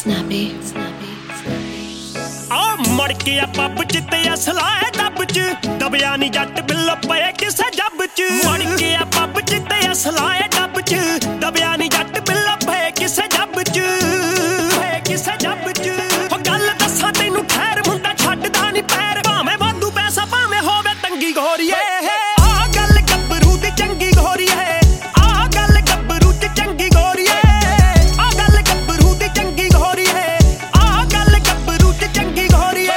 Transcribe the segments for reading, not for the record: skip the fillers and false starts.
Snappy. ਆ ਮੜ ਕੇ ਆ ਪੱਬ ਚ ਤੇ ਅਸਲਾ ਹੈ ਡੱਬ ਚ ਦਬਿਆ ਨੀ ਜੱਟ ਬਿੱਲ ਪਏ ਕਿਸੇ ਜੱਬ ਚ ਮੜ ਕੇ ਆ ਪੱਬ ਚ ਤੇ ਅਸਲਾ ਹੈ ਡੱਬ ਚ ਦਬਿਆ ਨੀ ਜੱਟ ਬਿੱਲ ਪਏ ਕਿਸੇ ਜੱਬ ਚ ਕਿਸੇ ਜੱਬ ਚ ਉਹ ਗੱਲ ਦੱਸਾਂ ਤੈਨੂੰ ਖੈਰ ਮੁੰਡਾ ਛੱਡਦਾ ਨੀ ਪੈਰ ਭਾਵੇਂ ਵਾਧੂ ਪੈਸਾ ਭਾਵੇਂ ਹੋਵੇ ਤੰਗੀ ਘੋਰੀਏ ਆ ਗੱਲ ਗੱਭਰੂ ਦੀ ਚੰਗੀ ਘੋਰੀਏ ਆ ਗੱਲ ਗੱਭਰੂ ਦੀ ਚੰਗੀ ਘੋਰੀਏ ਆ ਗੱਲ ਗੱਭਰੂ ਦੀ ਚੰਗੀ ਘੋਰੀਏ ਆ ਗੱਲ ਗੱਭਰੂ ਦੀ ਚੰਗੀ ਘੋਰੀਏ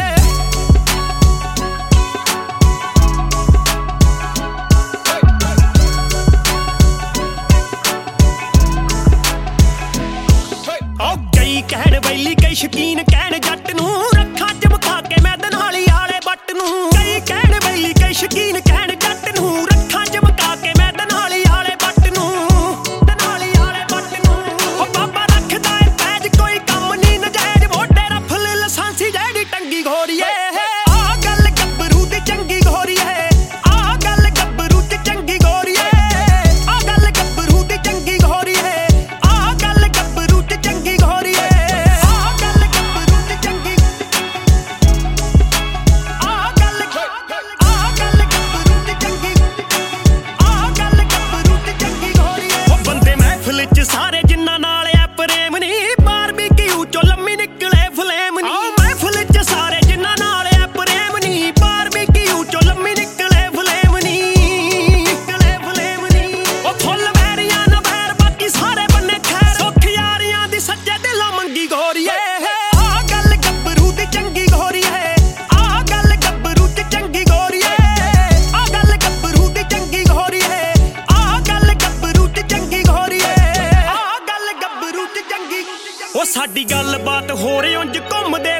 ਓ ਕਈ ਕਹਿਣ ਵੈਲੀ ਕਈ ਸ਼ਕੀਨ ਕਹਿਣ ਜੱਟ ਨੂੰ ਰੱਖਾਂ ਚਮਕਾ ਕੇ ਮੈਂ ਦਨਾਲੀ ਵਾਲੇ ਬੱਟ ਨੂੰ ਕਈ ਕਹਿਣ ਵੈਲੀ ਕਈ ਸ਼ਕੀਨ ਕਹਿਣ ਜੱਟ ਨੂੰ ਰੱਖਾਂ ਚਮਕਾ ਕੇ ਮੈਂ ਦਨਾਲੀ ਵਾਲੇ ਬੱਟ ਨੂੰ ਦਨਾਲੀ ਵਾਲੇ ਬੱਟ ਨੂੰ ਓ ਬਾਬਾ ਰੱਖਦਾ ਏ ਪੈਜ ਕੋਈ ਕੰਮ ਨਹੀਂ ਨਜਾਇਜ਼ ਮੋਢੇ ਰਫਲ ਲਾਇਸੈਂਸੀ ਜਿਹੜੀ ਟੰਗੀ ਘੋਰੀਏ ਆ ਗੱਲ ਗੱਭਰੂ ਦੀ ਚੰਗੀ ਘੋਰੀਏ ਆ ਗੱਲ ਗੱਭਰੂ ਦੀ ਚੰਗੀ ਘੋਰੀਏ ਆ ਗੱਲ ਗੱਭਰੂ ਦੀ ਚੰਗੀ ਘੋਰੀਏ ਆ ਗੱਲ ਗੱਭਰੂ ਦੀ ਚੰਗੀ ਘੋਰੀਏ ਆ ਗੱਲ ਗੱਭਰੂ ਦੀ ਚੰਗੀ ਆ ਗੱਲ ਗੱਭਰੂ ਦੀ ਚੰਗੀ ਆ ਗੱਲ ਗੱਭਰੂ ਦੀ ਚੰਗੀ ਘੋਰੀਏ ਉਹ ਬੰਦੇ ਮਹਿਫਿਲ ਚ ਸਾਰੇ ਜਿੰਨਾ ਨਾਲ ਆ ਪ੍ਰੇਮ ਨੀ ਬਾਰਬੀਕਿਊ ਚੋਂ ਲੰਮੀ ਨਿਕਲੇ ਫਲੇਮ ਨੀ ਮਹਿਫਿਲ ਚ ਸਾਰੇ ਜਿੰਨਾ ਨਾਲ ਆ ਪ੍ਰੇਮ ਨੀ ਬਾਰਬੀਕਿਊ ਚੋਂ ਲੰਮੀ ਨਿਕਲੇ ਫਲੇਮ ਨੀ ਨਿਕਲੇ ਫਲੇਮ ਨੀ ਉਹ ਫੁੱਲ ਵੈਰੀਆਂ ਨਾ ਵੈਰ ਬਾਕੀ ਸਾਰੇ ਬੰਨੇ ਖੈਰ ਸੁੱਖ ਯਾਰੀਆਂ ਦੀ ਸੱਜੇ ਦਿਲੋਂ ਮੰਗੀ ਘੋਰੀਏ ਆ ਗੱਲ ਗੱਭਰੂ ਦੀ ਚੰਗੀ ਘੋਰੀਏ ਆ ਗੱਲ ਗੱਭਰੂ ਦੀ ਚੰਗੀ ਘੋਰੀਏ ਆ ਗੱਲ ਗੱਭਰੂ ਦੀ ਚੰਗੀ ਘੋਰੀਏ ਆ ਗੱਲ ਗੱਭਰੂ ਦੀ ਚੰਗੀ ਘੋਰੀਏ ਆ ਗੱਲ ਗੱਭਰੂ ਦੀ ਚੰਗੀ ਉਹ ਸਾਡੀ ਗੱਲਬਾਤ ਹੋ ਰਹੀ ਉਂਝ ਘੁੰਮਦੇ